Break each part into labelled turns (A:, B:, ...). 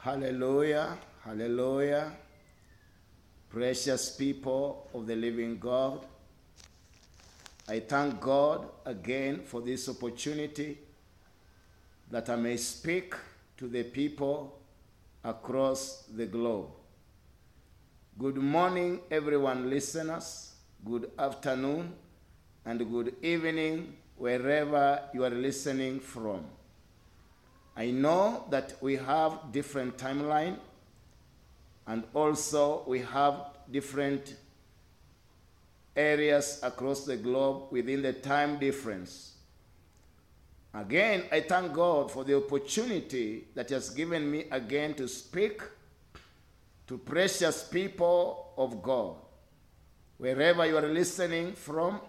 A: Hallelujah, hallelujah. Precious people of the living God, I thank God again for this opportunity that I may speak to the people across the globe. Good morning, everyone listeners. Good afternoon and good evening, wherever you are listening from. I know that we have different timeline, and also we have different areas across the globe within the time difference. Again, I thank God for the opportunity that He has given me again to speak to precious people of God. Wherever you are listening from,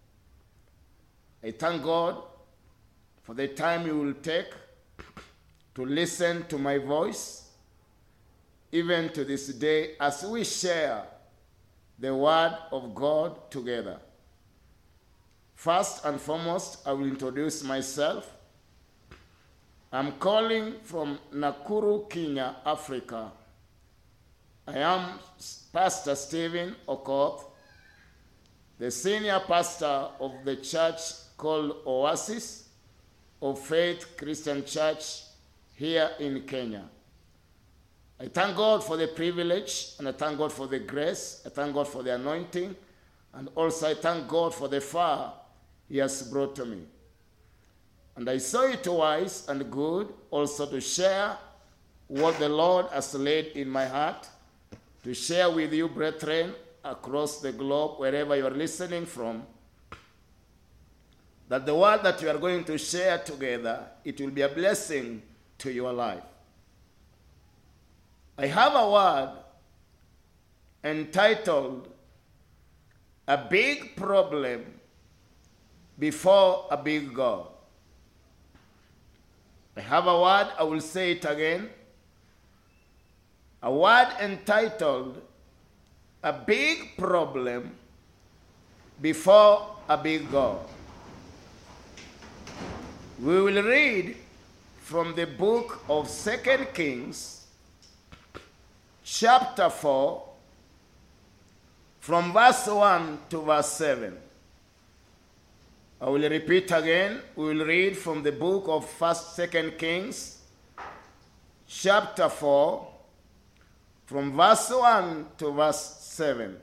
A: I thank God for the time you will take to listen to my voice, even to this day, as we share the Word of God together. First and foremost, I will introduce myself. I'm calling from Nakuru, Kenya, Africa. I am Pastor Stephen Okoth, the senior pastor of the church called Oasis of Faith Christian Church here in Kenya. I thank God for the privilege, and I thank God for the grace. I thank God for the anointing, and also I thank God for the far He has brought to me. And I saw it wise and good also to share what the Lord has laid in my heart, to share with you, brethren, across the globe, wherever you are listening from, that the word that you are going to share together, it will be a blessing to your life. I have a word entitled, A Big Problem Before a Big God. I have a word, I will say it again. A word entitled, A Big Problem Before a Big God. We will read from the book of 2 Kings, chapter 4, from verse 1 to verse 7. I will repeat again. We will read from the book of 2 Kings, chapter 4, from verse 1 to verse 7.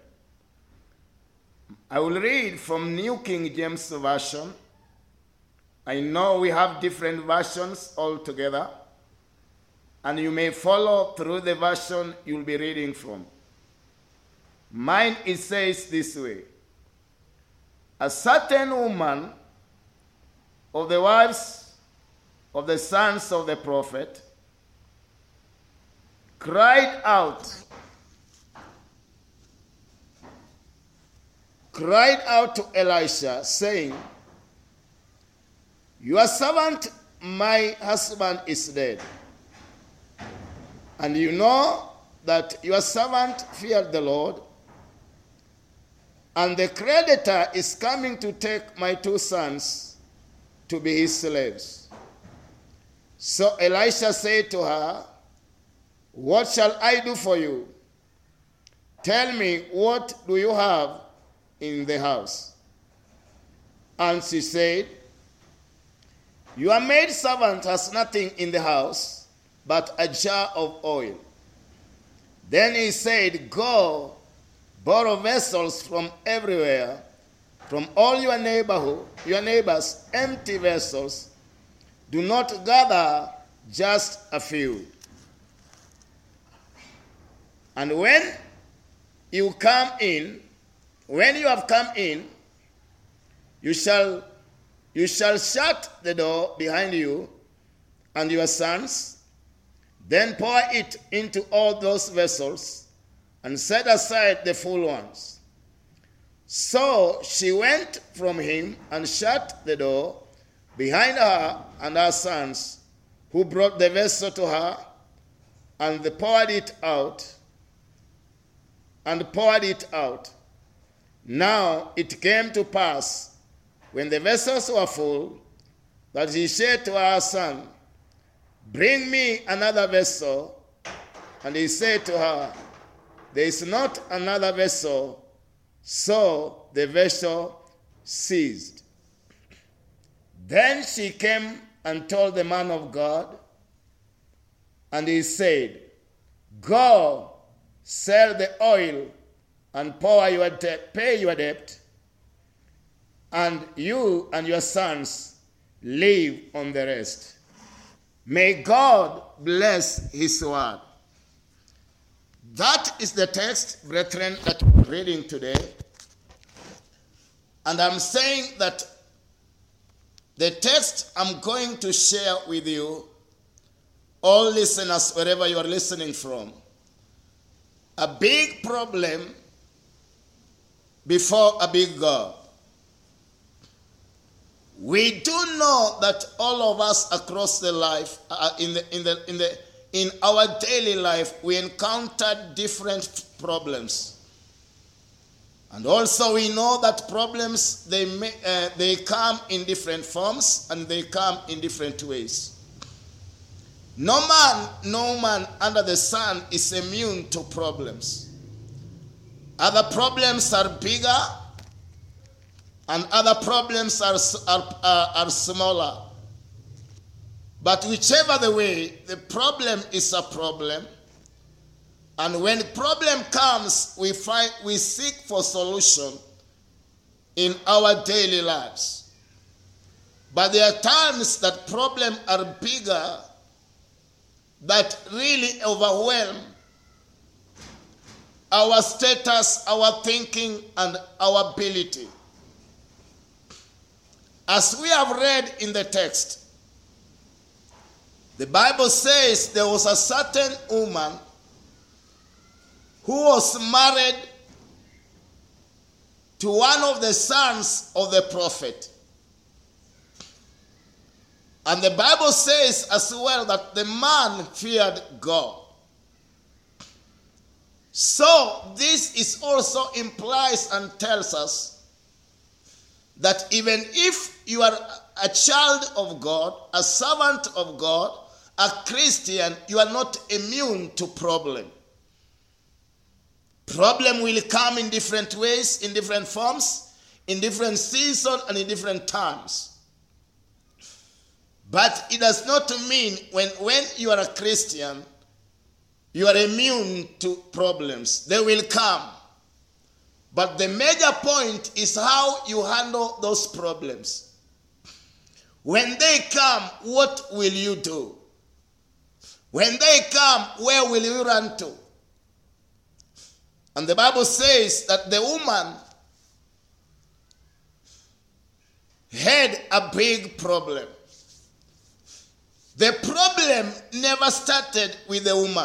A: I will read from New King James Version. I know we have different versions altogether, and you may follow through the version you'll be reading from. Mine, it says this way: A certain woman of the wives of the sons of the prophet cried out to Elisha, saying, Your servant, my husband, is dead. And you know that your servant feared the Lord, and the creditor is coming to take my 2 sons to be his slaves. So Elisha said to her, What shall I do for you? Tell me, what do you have in the house? And she said, Your maidservant has nothing in the house but a jar of oil. Then he said, Go, borrow vessels from everywhere, from all your neighbors, empty vessels. Do not gather just a few. And when you have come in, you shall shut the door behind you and your sons, then pour it into all those vessels, and set aside the full ones. So she went from him and shut the door behind her and her sons, who brought the vessel to her, and poured it out. Now it came to pass, when the vessels were full, that he said to her son, Bring me another vessel. And he said to her, there is not another vessel. So the vessel ceased. Then she came and told the man of God, and he said, go, sell the oil and pay your debt, and you and your sons live on the rest. May God bless his word. That is the text, brethren, that we're reading today. And I'm saying that the text I'm going to share with you, all listeners, wherever you are listening from, a big problem before a big God. We do know that all of us across the life, in our daily life, we encounter different problems. And also we know that problems, they come in different forms and they come in different ways. No man under the sun is immune to problems. Other problems are bigger and other problems are smaller. But whichever the way, the problem is a problem. And when problem comes, we seek for solution in our daily lives. But there are times that problems are bigger, that really overwhelm our status, our thinking, and our ability. As we have read in the text, the Bible says there was a certain woman who was married to one of the sons of the prophet. And the Bible says as well that the man feared God. So this is also implies and tells us that even if you are a child of God, a servant of God, a Christian, you are not immune to problem. Problem will come in different ways, in different forms, in different seasons, and in different times. But it does not mean when you are a Christian, you are immune to problems. They will come. But the major point is how you handle those problems. When they come, what will you do? When they come, where will you run to? And the Bible says that the woman had a big problem. The problem never started with the woman.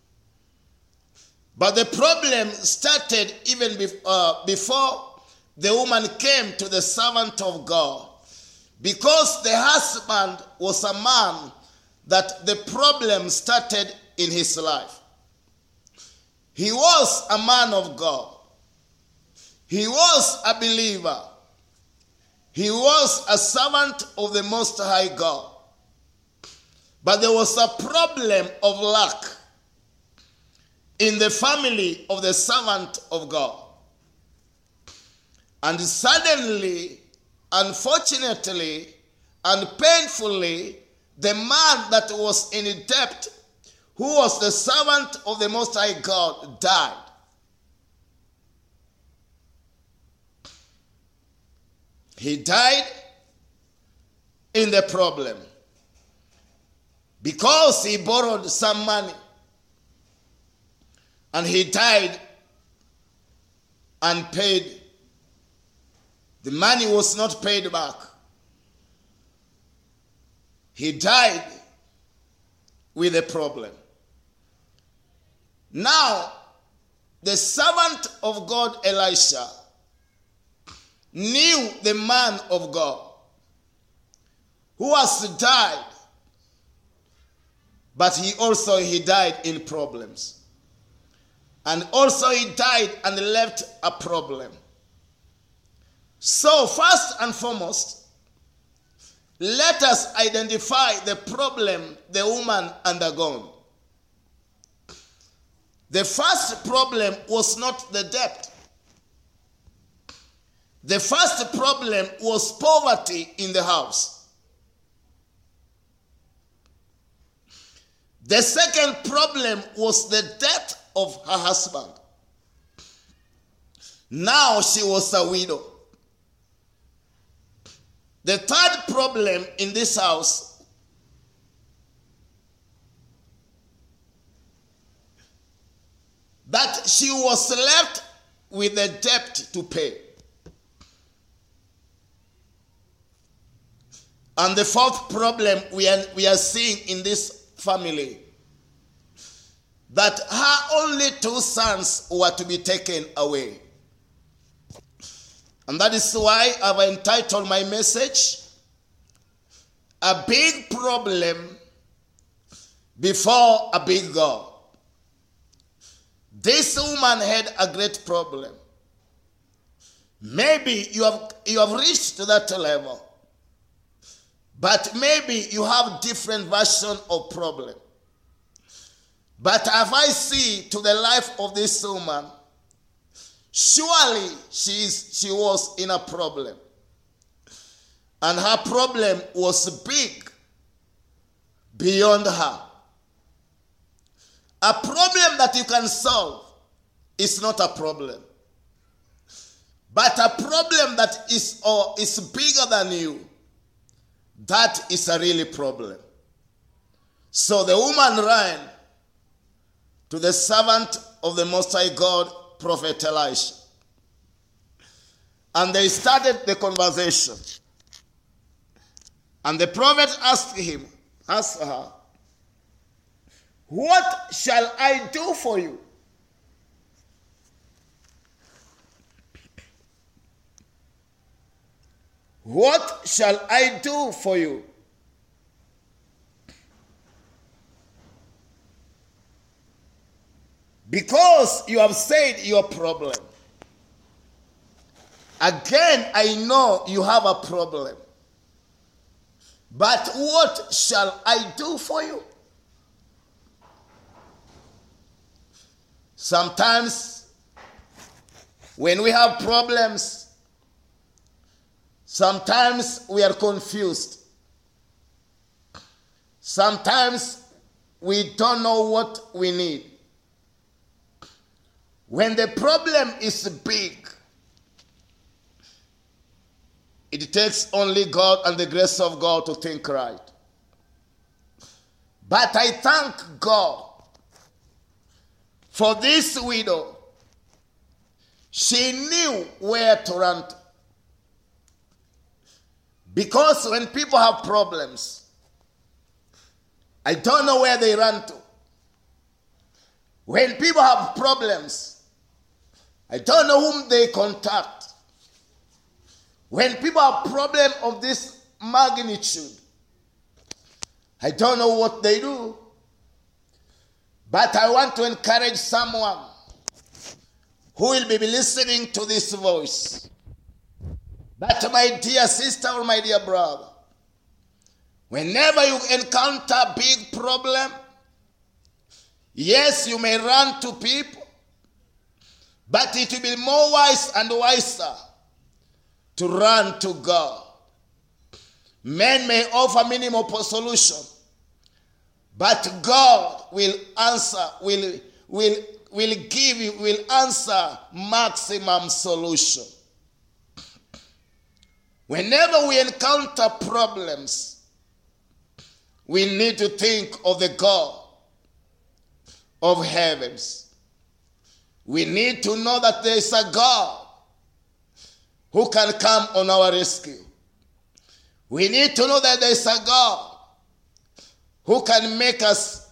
A: But the problem started even before the woman came to the servant of God. Because the husband was a man that the problem started in his life. He was a man of God. He was a believer. He was a servant of the Most High God. But there was a problem of lack in the family of the servant of God. And suddenly, unfortunately, and painfully, the man that was in debt, who was the servant of the Most High God, died. He died in the problem because he borrowed some money. And he died unpaid. The money was not paid back. He died with a problem. Now, the servant of God, Elisha, knew the man of God who has died, but he died in problems. And also he died and left a problem. So first and foremost, let us identify the problem the woman undergone. The first problem was not the debt. The first problem was poverty in the house. The second problem was the death of her husband. Now she was a widow. The third problem in this house that she was left with a debt to pay. And the fourth problem we are seeing in this family, that her only 2 sons were to be taken away. And that is why I've entitled my message, A Big Problem Before a Big God. This woman had a great problem. Maybe you have reached to that level, but maybe you have different version of problem. But if I see to the life of this woman, surely she was in a problem. And her problem was big beyond her. A problem that you can solve is not a problem. But a problem that is bigger than you, that is a really problem. So the woman ran to the servant of the Most High God, Prophet Elisha. And they started the conversation. And the prophet asked her, "What shall I do for you?" What shall I do for you? Because you have said your problem. Again, I know you have a problem. But what shall I do for you? Sometimes, when we have problems, sometimes we are confused. Sometimes we don't know what we need. When the problem is big, it takes only God and the grace of God to think right. But I thank God for this widow. She knew where to run to. Because when people have problems, I don't know where they run to. When people have problems, I don't know whom they contact. When people have problems of this magnitude, I don't know what they do. But I want to encourage someone who will be listening to this voice, that my dear sister or my dear brother, whenever you encounter a big problem, yes, you may run to people, but it will be more wise and wiser to run to God. Men may offer minimal solution, but God will answer, will answer maximum solution. Whenever we encounter problems, we need to think of the God of heavens. We need to know that there is a God who can come on our rescue. We need to know that there is a God who can make us,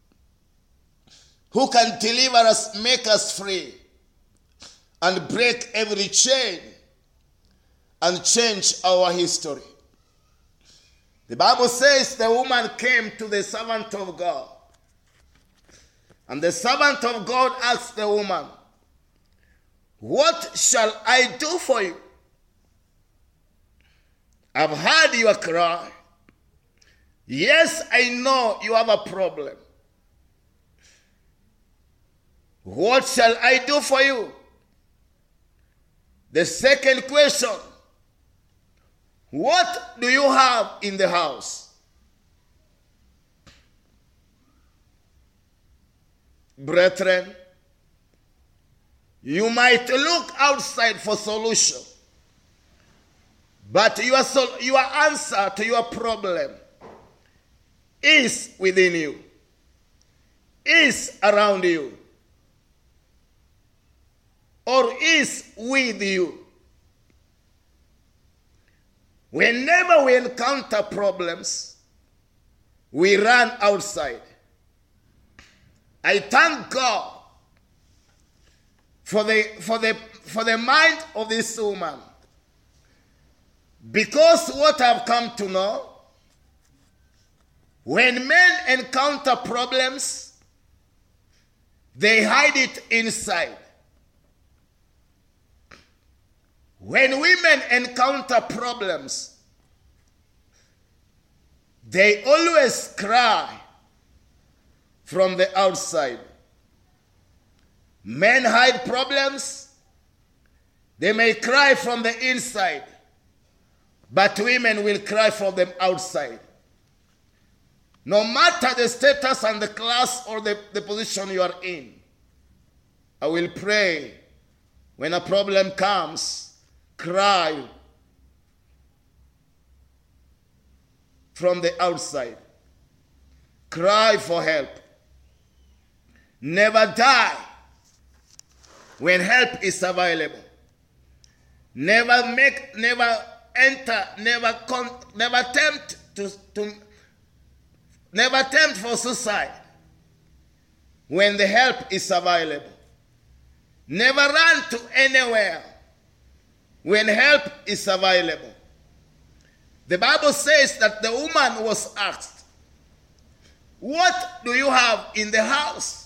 A: who can deliver us, make us free, and break every chain and change our history. The Bible says the woman came to the servant of God. And the servant of God asked the woman, "What shall I do for you? I've heard your cry. Yes, I know you have a problem. What shall I do for you? The second question, what do you have in the house? Brethren, you might look outside for solution, but your answer to your problem is within you, is around you, or is with you. Whenever we encounter problems, we run outside. I thank God for the mind of this woman, because what I've come to know, when men encounter problems, they hide it inside. When women encounter problems, they always cry from the outside. Men hide problems. They may cry from the inside, but women will cry from the outside. No matter the status and the class or the position you are in, I will pray when a problem comes, cry from the outside. Cry for help. Never die when help is available. Never tempt for suicide when the help is available. Never run to anywhere when help is available. The Bible says that the woman was asked, what do you have in the house?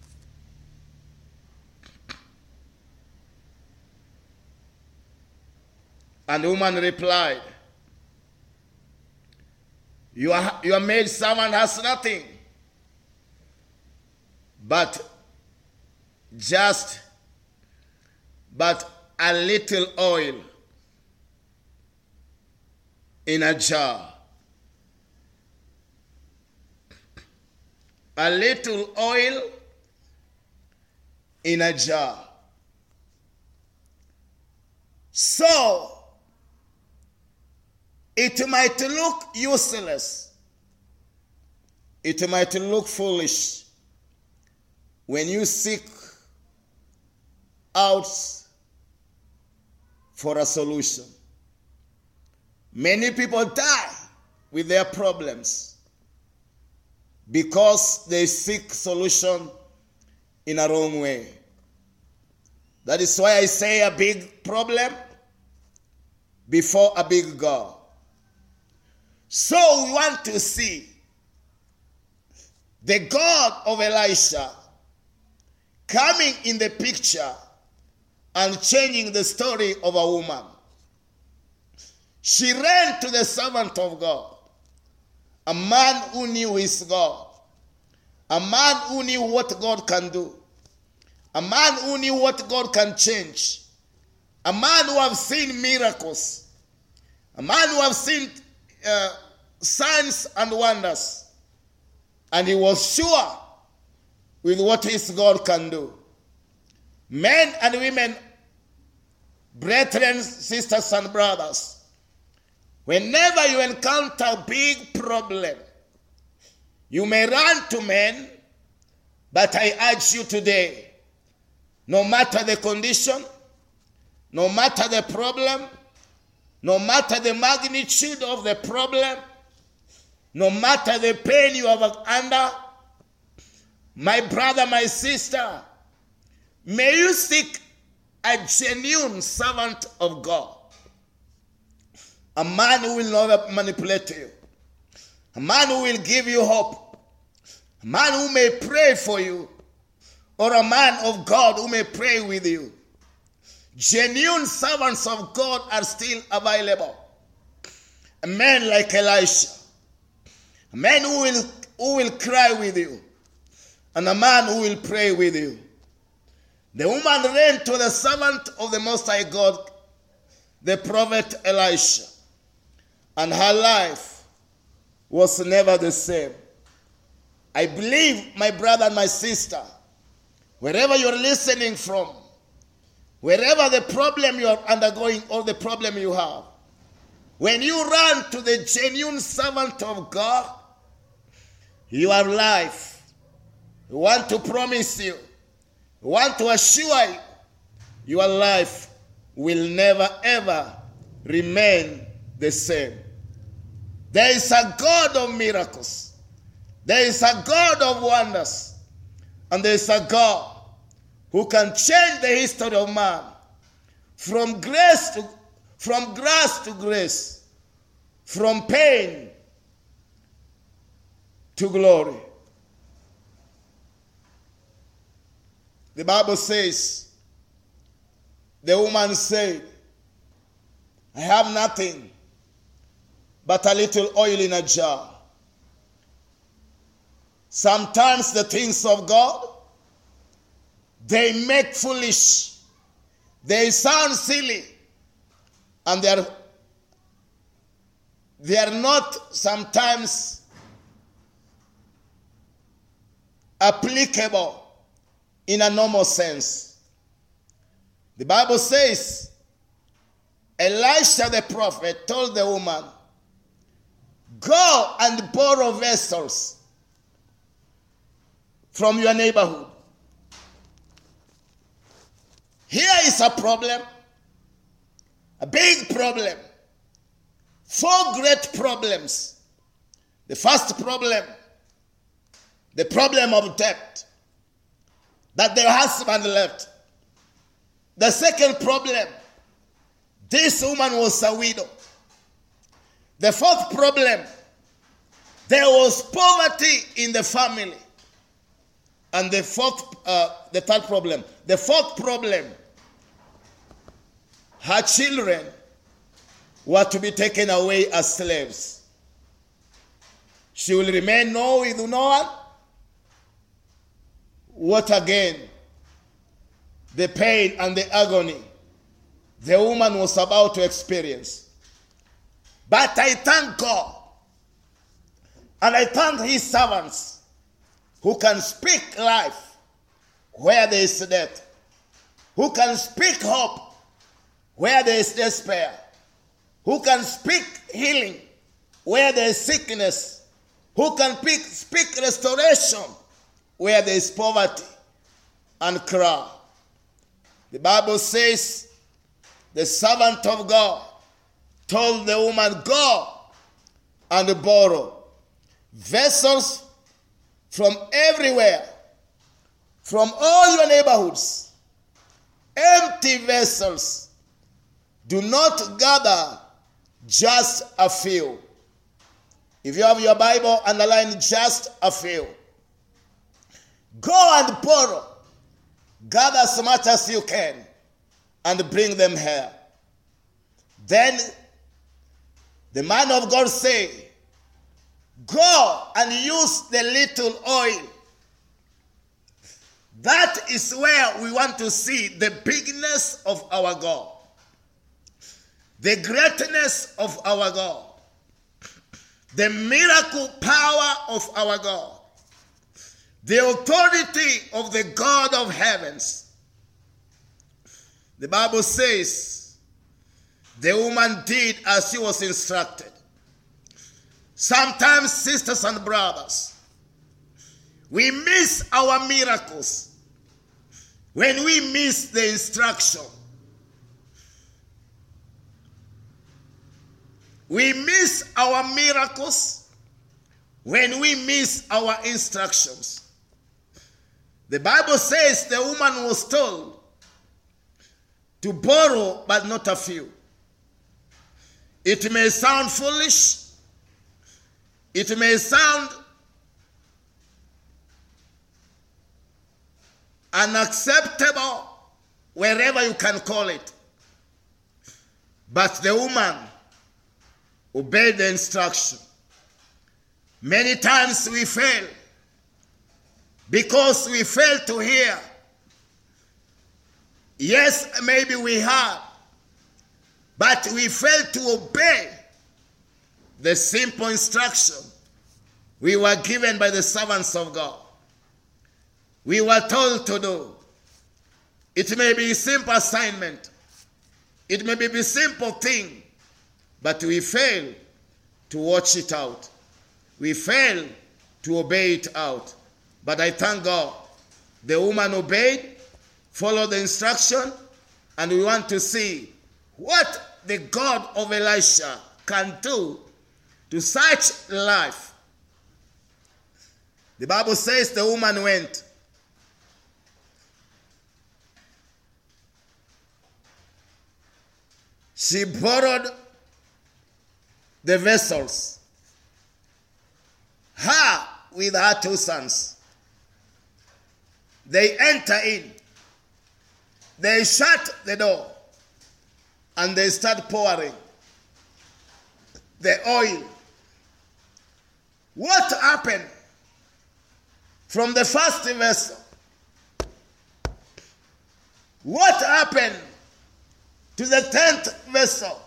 A: And the woman replied, your maid servant has nothing but a little oil in a jar. A little oil in a jar. So, it might look useless. It might look foolish when you seek out for a solution. Many people die with their problems because they seek solution in a wrong way. That is why I say a big problem before a big God. So we want to see the God of Elisha coming in the picture and changing the story of a woman. She ran to the servant of God, a man who knew his God, a man who knew what God can do, a man who knew what God can change, a man who have seen miracles, a man who have seen signs and wonders, and he was sure with what his God can do. Men and women, brethren, sisters and brothers, whenever you encounter a big problem, you may run to men, but I urge you today, no matter the condition, no matter the problem, no matter the magnitude of the problem, no matter the pain you are under, my brother, my sister, may you seek a genuine servant of God, a man who will not manipulate you, a man who will give you hope, a man who may pray for you, or a man of God who may pray with you. Genuine servants of God are still available. A man like Elisha, a man who will cry with you, and a man who will pray with you. The woman ran to the servant of the Most High God, the prophet Elisha, and her life was never the same. I believe, my brother and my sister, wherever you're listening from, wherever the problem you're undergoing or the problem you have, when you run to the genuine servant of God, your life, we want to promise you, we want to assure you, your life will never ever remain the same. There is a God of miracles. There is a God of wonders. And there is a God who can change the history of man from grace to grace, from pain to glory. The Bible says, the woman said, I have nothing but a little oil in a jar. Sometimes the things of God, they make foolish. They sound silly. And they are not sometimes applicable in a normal sense. The Bible says, Elisha the prophet told the woman, go and borrow vessels from your neighborhood. Here is a problem, a big problem. 4 great problems. The first problem, the problem of debt, that their husband left. The second problem, this woman was a widow. The fourth problem, there was poverty in the family. And the third problem, the fourth problem, her children were to be taken away as slaves. She will remain with no one. What again? The pain and the agony the woman was about to experience. But I thank God, and I thank his servants who can speak life where there is death, who can speak hope where there is despair, who can speak healing where there is sickness, who can speak restoration where there is poverty and cry. The Bible says the servant of God told the woman, go and borrow vessels from everywhere, from all your neighborhoods, empty vessels. Do not gather just a few. If you have your Bible, underline just a few. Go and borrow. Gather as much as you can and bring them here. Then the man of God said, go and use the little oil. That is where we want to see the bigness of our God, the greatness of our God, the miracle power of our God, the authority of the God of heavens. The Bible says the woman did as she was instructed. Sometimes, sisters and brothers, we miss our miracles when we miss the instruction. We miss our miracles when we miss our instructions. The Bible says the woman was told to borrow, but not a few. It may sound foolish. It may sound unacceptable, wherever you can call it. But the woman obeyed the instruction. Many times we fail because we fail to hear
B: Yes, maybe we have, but we failed to obey the simple instruction we were given by the servants of God. We were told to do. It may be a simple assignment. It may be a simple thing, but we fail to watch it out. We fail to obey it out. But I thank God. The woman obeyed, followed the instruction, and we want to see what the God of Elisha can do to such life. The Bible says the woman went. She borrowed the vessels. Her with her 2 sons. They enter in. They shut the door. And they start pouring the oil. What happened from the first vessel? What happened to the 10th vessel?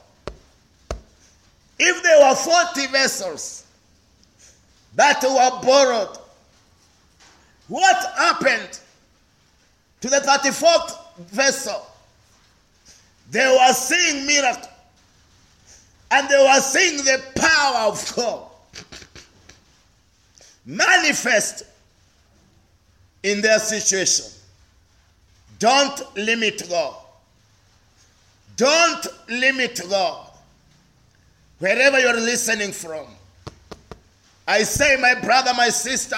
B: If there were 40 vessels that were borrowed, what happened to the 34th vessel? They were seeing miracle, and they were seeing the power of God manifest in their situation. Don't limit God. Don't limit God. Wherever you're listening from, I say, my brother, my sister,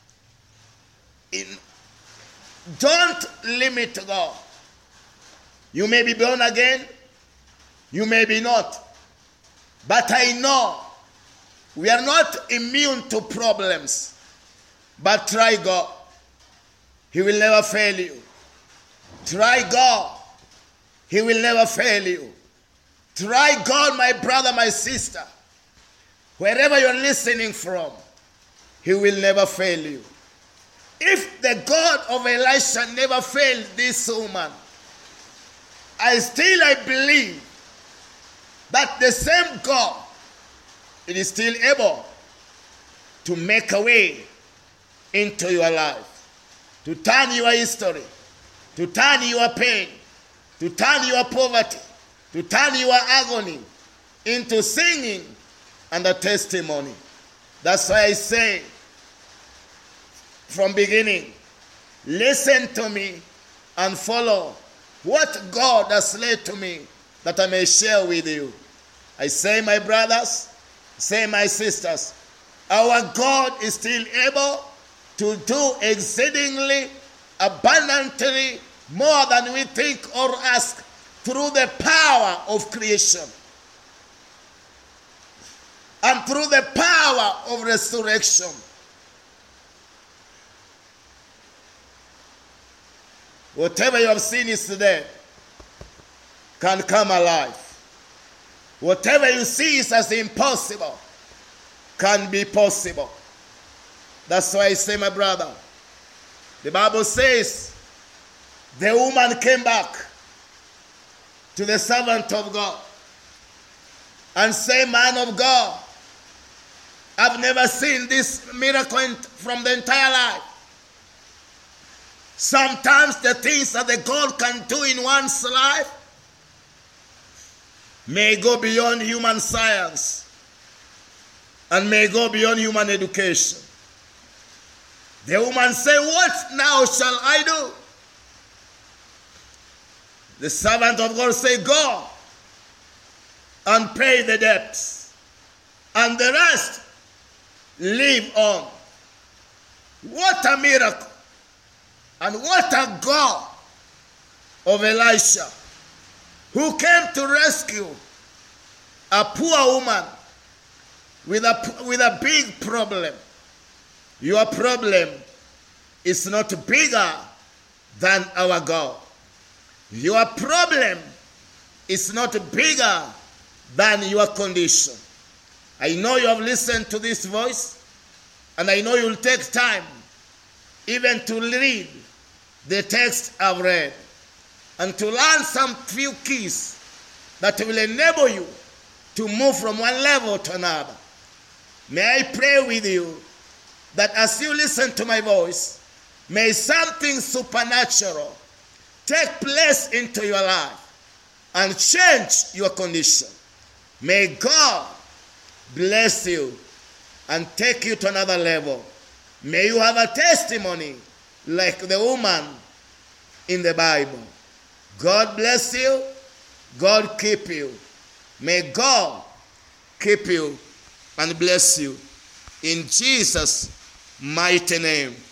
B: don't limit God. You may be born again, you may be not. But I know we are not immune to problems. But try God. He will never fail you. Try God. He will never fail you. Try God, my brother, my sister. Wherever you're listening from, He will never fail you. If the God of Elisha never failed this woman, I believe that the same God, it is still able to make a way into your life, to turn your history, to turn your pain, to turn your poverty, to turn your agony into singing and a testimony. That's why I say from beginning, listen to me and follow what God has laid to me that I may share with you. I say, my brothers, say, my sisters, our God is still able to do exceedingly abundantly more than we think or ask through the power of creation and through the power of resurrection. Whatever you have seen is dead can come alive. Whatever you see is as impossible can be possible. That's why I say, my brother, the Bible says the woman came back to the servant of God and said, man of God, I've never seen this miracle from the entire life. Sometimes the things that the God can do in one's life may go beyond human science and may go beyond human education. The woman said, what now shall I do? The servant of God said, go and pay the debts, and the rest live on. What a miracle! And what a God of Elisha, who came to rescue a poor woman with a big problem. Your problem is not bigger than our God. Your problem is not bigger than your condition. I know you have listened to this voice, and I know you'll take time even to read the text I've read. and to learn some few keys that will enable you to move from one level to another. May I pray with you that as you listen to my voice, may something supernatural take place into your life and change your condition. May God bless you and take you to another level. May you have a testimony like the woman in the Bible. God bless you. God keep you. May God keep you and bless you. In Jesus' mighty name.